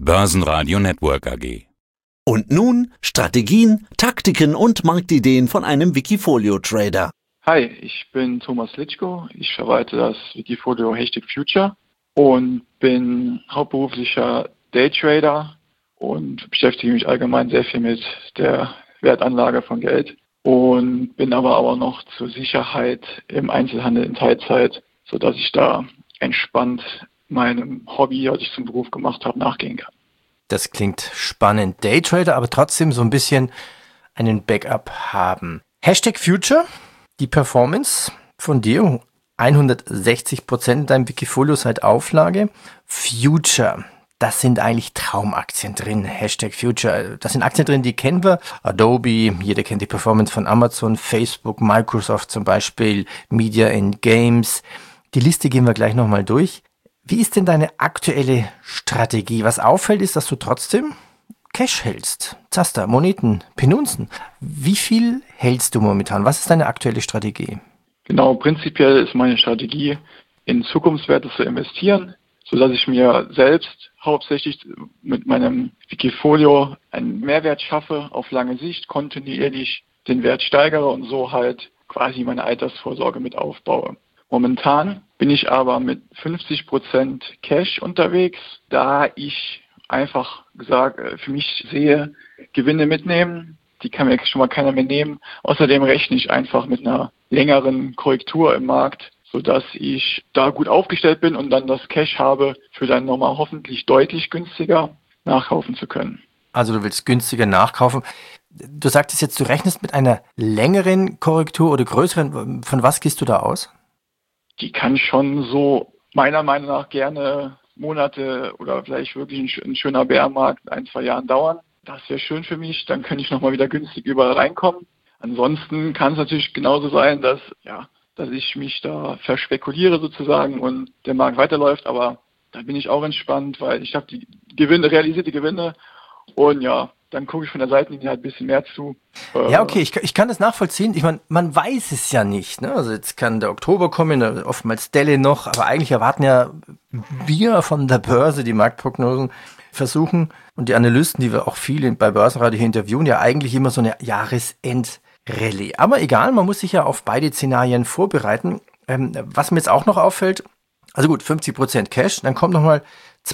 Börsenradio Network AG. Und nun Strategien, Taktiken und Marktideen von einem Wikifolio-Trader. Hi, ich bin Thomas Litschko. Ich verwalte das Wikifolio #Future und bin hauptberuflicher Daytrader und beschäftige mich allgemein sehr viel mit der Wertanlage von Geld und bin aber auch noch zur Sicherheit im Einzelhandel in Teilzeit, sodass ich da entspannt meinem Hobby, das ich zum Beruf gemacht habe, nachgehen kann. Das klingt spannend. Daytrader, aber trotzdem so ein bisschen einen Backup haben. #Future, die Performance von dir, 160% in deinem Wikifolio seit Auflage. Future, das sind eigentlich Traumaktien drin. #Future, das sind Aktien drin, die kennen wir. Adobe, jeder kennt die Performance von Amazon, Facebook, Microsoft zum Beispiel, Media and Games. Die Liste gehen wir gleich nochmal durch. Wie ist denn deine aktuelle Strategie? Was auffällt, ist, dass du trotzdem Cash hältst. Zaster, Moneten, Penunzen. Wie viel hältst du momentan? Was ist deine aktuelle Strategie? Genau, prinzipiell ist meine Strategie, in Zukunftswerte zu investieren, sodass ich mir selbst hauptsächlich mit meinem Wikifolio einen Mehrwert schaffe, auf lange Sicht kontinuierlich den Wert steigere und so halt quasi meine Altersvorsorge mit aufbaue. Momentan bin ich aber mit 50% Cash unterwegs, da ich einfach gesagt für mich sehe, Gewinne mitnehmen, die kann mir schon mal keiner mehr nehmen. Außerdem rechne ich einfach mit einer längeren Korrektur im Markt, sodass ich da gut aufgestellt bin und dann das Cash habe, für dann nochmal hoffentlich deutlich günstiger nachkaufen zu können. Also du willst günstiger nachkaufen. Du sagtest jetzt, du rechnest mit einer längeren Korrektur oder größeren. Von was gehst du da aus? Die kann schon so meiner Meinung nach gerne Monate oder vielleicht wirklich ein schöner Bärenmarkt 1-2 Jahren dauern. Das wäre schön für mich, dann könnte ich nochmal wieder günstig überall reinkommen. Ansonsten kann es natürlich genauso sein, dass ich mich da verspekuliere sozusagen und der Markt weiterläuft, aber da bin ich auch entspannt, weil ich habe die Gewinne, realisierte Gewinne und ja, dann gucke ich von der Seitenlinie halt ein bisschen mehr zu. Ja, okay, ich kann das nachvollziehen. Ich meine, man weiß es ja nicht. Ne? Also jetzt kann der Oktober kommen, oftmals Delle noch, aber eigentlich erwarten ja wir von der Börse die Marktprognosen versuchen und die Analysten, die wir auch viele bei Börsenradio hier interviewen, ja eigentlich immer so eine Jahresend-Rallye. Aber egal, man muss sich ja auf beide Szenarien vorbereiten. Was mir jetzt auch noch auffällt, also gut, 50% Cash, dann kommt nochmal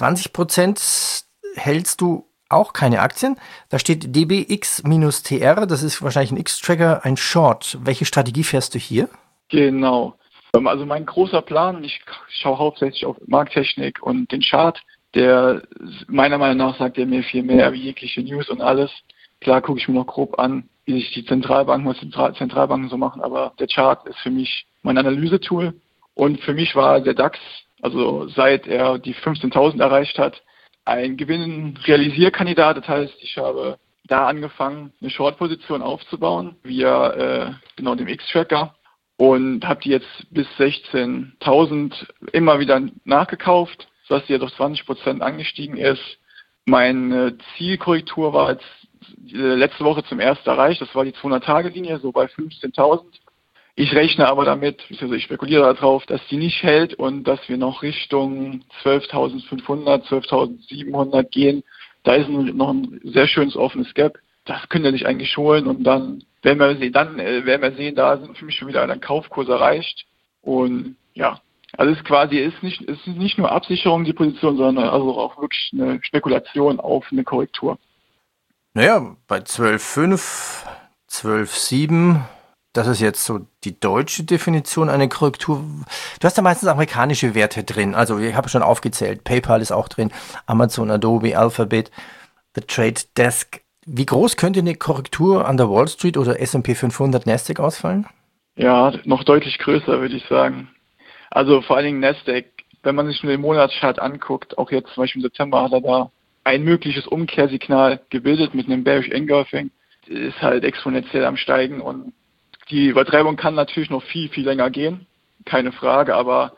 20% hältst du auch keine Aktien. Da steht DBX-TR, das ist wahrscheinlich ein X-Tracker, ein Short. Welche Strategie fährst du hier? Genau. Also mein großer Plan, ich schaue hauptsächlich auf Markttechnik und den Chart, der meiner Meinung nach sagt er mir viel mehr wie jegliche News und alles. Klar gucke ich mir noch grob an, wie sich die Zentralbanken so machen, aber der Chart ist für mich mein Analysetool und für mich war der DAX, also seit er die 15.000 erreicht hat, ein Gewinn-Realisierkandidat. Das heißt, ich habe da angefangen, eine Short-Position aufzubauen via dem X-Tracker und habe die jetzt bis 16.000 immer wieder nachgekauft, sodass die jetzt auf 20% angestiegen ist. Meine Zielkorrektur war jetzt letzte Woche zum ersten erreicht. Das war die 200-Tage-Linie, so bei 15.000. Ich rechne aber damit, also ich spekuliere darauf, dass die nicht hält und dass wir noch Richtung 12.500, 12.700 gehen. Da ist noch ein sehr schönes offenes Gap. Das könnte sich eigentlich holen und dann werden wir sehen, da sind für mich schon wieder ein Kaufkurs erreicht. Und ja, also es ist nicht nur Absicherung die Position, sondern also auch wirklich eine Spekulation auf eine Korrektur. Naja, bei 12,5, 12,7, das ist jetzt so die deutsche Definition einer Korrektur. Du hast ja meistens amerikanische Werte drin. Also ich habe schon aufgezählt. PayPal ist auch drin. Amazon, Adobe, Alphabet, The Trade Desk. Wie groß könnte eine Korrektur an der Wall Street oder S&P 500 Nasdaq ausfallen? Ja, noch deutlich größer, würde ich sagen. Also vor allen Dingen Nasdaq, wenn man sich nur den Monatschart anguckt, auch jetzt zum Beispiel im September hat er da ein mögliches Umkehrsignal gebildet mit einem Bearish Engulfing. Ist halt exponentiell am Steigen und die Übertreibung kann natürlich noch viel, viel länger gehen, keine Frage, aber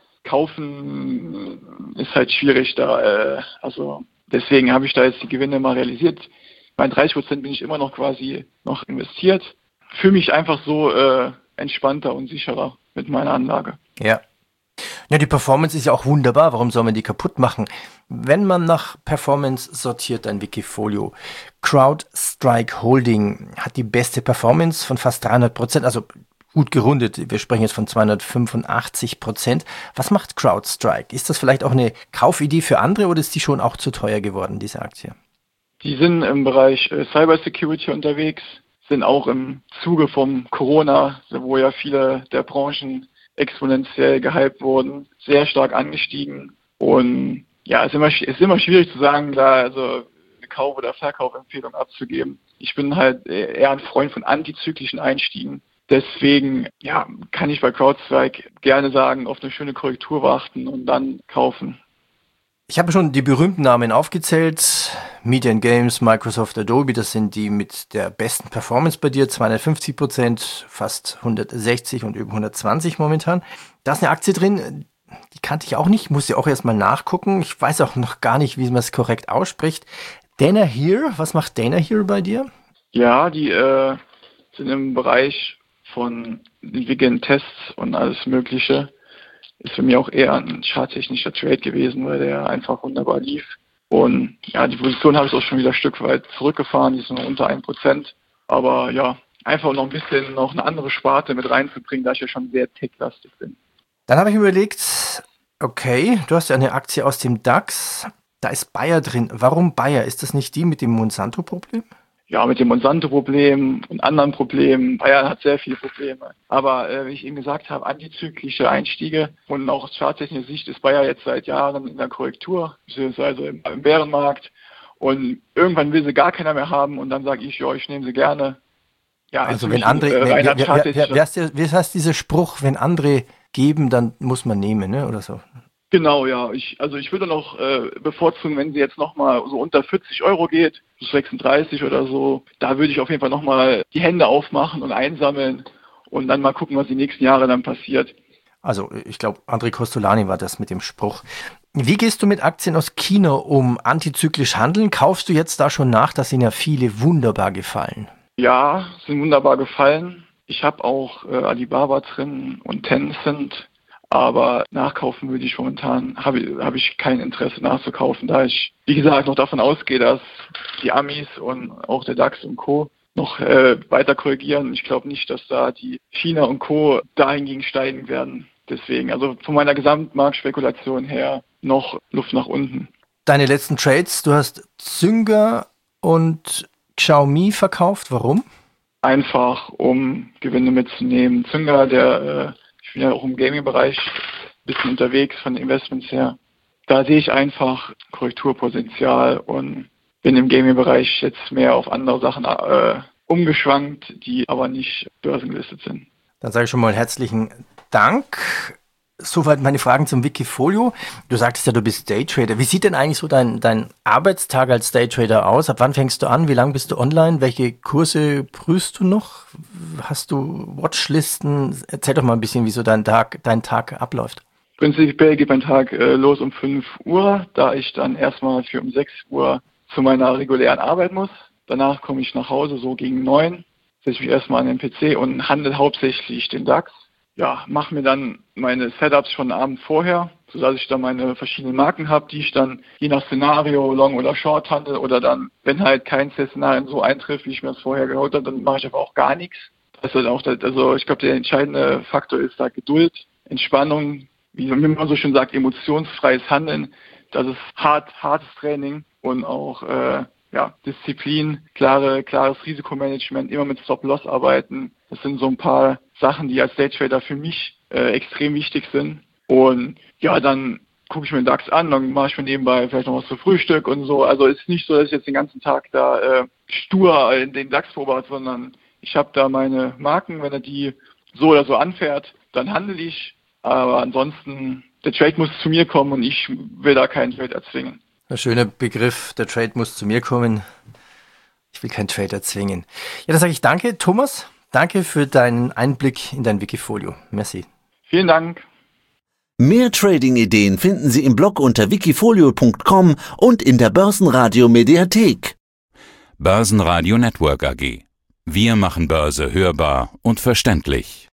kaufen ist halt schwierig da. Also deswegen habe ich da jetzt die Gewinne mal realisiert. Bei 30% bin ich immer noch quasi noch investiert. Fühle mich einfach so entspannter und sicherer mit meiner Anlage. Ja. Ja, die Performance ist ja auch wunderbar. Warum soll man die kaputt machen? Wenn man nach Performance sortiert, ein Wikifolio. CrowdStrike Holding hat die beste Performance von fast 300%, also gut gerundet. Wir sprechen jetzt von 285%. Was macht CrowdStrike? Ist das vielleicht auch eine Kaufidee für andere oder ist die schon auch zu teuer geworden, diese Aktie? Die sind im Bereich Cybersecurity unterwegs, sind auch im Zuge vom Corona, wo ja viele der Branchen exponentiell gehypt wurden, sehr stark angestiegen. Und ja, es ist immer schwierig zu sagen, da also eine Kauf- oder Verkaufempfehlung abzugeben. Ich bin halt eher ein Freund von antizyklischen Einstiegen. Deswegen ja, kann ich bei CrowdStrike gerne sagen, auf eine schöne Korrektur warten und dann kaufen. Ich habe schon die berühmten Namen aufgezählt. Media & Games, Microsoft, Adobe, das sind die mit der besten Performance bei dir. 250%, fast 160 und über 120 momentan. Da ist eine Aktie drin, die kannte ich auch nicht, muss ja auch erstmal nachgucken. Ich weiß auch noch gar nicht, wie man es korrekt ausspricht. Danaher, was macht Danaher bei dir? Ja, die sind im Bereich von entwickelnden Tests und alles Mögliche. Ist für mich auch eher ein charttechnischer Trade gewesen, weil der einfach wunderbar lief. Und ja, die Position habe ich auch schon wieder ein Stück weit zurückgefahren, die ist nur unter 1%. Aber ja, einfach noch ein bisschen noch eine andere Sparte mit reinzubringen, da ich ja schon sehr tech-lastig bin. Dann habe ich mir überlegt, okay, du hast ja eine Aktie aus dem DAX, da ist Bayer drin. Warum Bayer? Ist das nicht die mit dem Monsanto-Problem? Ja, mit dem Monsanto-Problem und anderen Problemen. Bayern hat sehr viele Probleme. Aber wie ich eben gesagt habe, antizyklische Einstiege und auch aus charttechnischer Sicht ist Bayer jetzt seit Jahren in der Korrektur, beziehungsweise im Bärenmarkt. Und irgendwann will sie gar keiner mehr haben und dann sage ich, ja, ich nehme sie gerne. Ja, also wenn andere, wie heißt dieser Spruch, wenn andere geben, dann muss man nehmen, ne? Oder so? Genau, ja. Ich würde noch bevorzugen, wenn sie jetzt nochmal so unter 40 Euro geht, bis 36 oder so, da würde ich auf jeden Fall nochmal die Hände aufmachen und einsammeln und dann mal gucken, was die nächsten Jahre dann passiert. Also ich glaube, André Costolani war das mit dem Spruch. Wie gehst du mit Aktien aus China um? Antizyklisch handeln? Kaufst du jetzt da schon nach? Das sind ja viele wunderbar gefallen. Ja, sind wunderbar gefallen. Ich habe auch Alibaba drin und Tencent. Aber nachkaufen würde ich momentan, habe ich kein Interesse nachzukaufen, da ich, wie gesagt, noch davon ausgehe, dass die Amis und auch der DAX und Co. noch weiter korrigieren. Ich glaube nicht, dass da die China und Co. dahingegen steigen werden. Deswegen, also von meiner Gesamtmarktspekulation her noch Luft nach unten. Deine letzten Trades, du hast Zynga und Xiaomi verkauft. Warum? Einfach, um Gewinne mitzunehmen. Zynga, ich bin ja auch im Gaming-Bereich ein bisschen unterwegs von den Investments her. Da sehe ich einfach Korrekturpotenzial und bin im Gaming-Bereich jetzt mehr auf andere Sachen umgeschwankt, die aber nicht börsengelistet sind. Dann sage ich schon mal herzlichen Dank. Soweit meine Fragen zum Wikifolio. Du sagtest ja, du bist Daytrader. Wie sieht denn eigentlich so dein Arbeitstag als Daytrader aus? Ab wann fängst du an? Wie lange bist du online? Welche Kurse prüfst du noch? Hast du Watchlisten? Erzähl doch mal ein bisschen, wie so dein Tag abläuft. Prinzipiell geht mein Tag los um 5 Uhr, da ich dann erstmal für um 6 Uhr zu meiner regulären Arbeit muss. Danach komme ich nach Hause so gegen 9, setze ich mich erstmal an den PC und handle hauptsächlich den DAX. Ja, mache mir dann meine Setups schon einen Abend vorher, sodass ich dann meine verschiedenen Marken habe, die ich dann je nach Szenario Long oder Short handle oder dann, wenn halt kein Szenario so eintrifft, wie ich mir das vorher geholt habe, dann mache ich aber auch gar nichts. Das ist auch, also ich glaube, der entscheidende Faktor ist da Geduld, Entspannung, wie man so schön sagt, emotionsfreies Handeln. Das ist hartes Training und auch Disziplin, klares Risikomanagement, immer mit Stop-Loss arbeiten. Das sind so ein paar Sachen, die als Daytrader für mich extrem wichtig sind. Und ja, dann gucke ich mir den DAX an, dann mache ich mir nebenbei vielleicht noch was zu Frühstück und so. Also es ist nicht so, dass ich jetzt den ganzen Tag da stur in den DAX beobachte, sondern ich habe da meine Marken, wenn er die so oder so anfährt, dann handle ich. Aber ansonsten, der Trade muss zu mir kommen und ich will da keinen Trade erzwingen. Ein schöner Begriff, der Trade muss zu mir kommen. Ich will keinen Trade erzwingen. Ja, dann sage ich danke, Thomas. Danke für deinen Einblick in dein Wikifolio. Merci. Vielen Dank. Mehr Trading-Ideen finden Sie im Blog unter wikifolio.com und in der Börsenradio Mediathek. Börsenradio Network AG. Wir machen Börse hörbar und verständlich.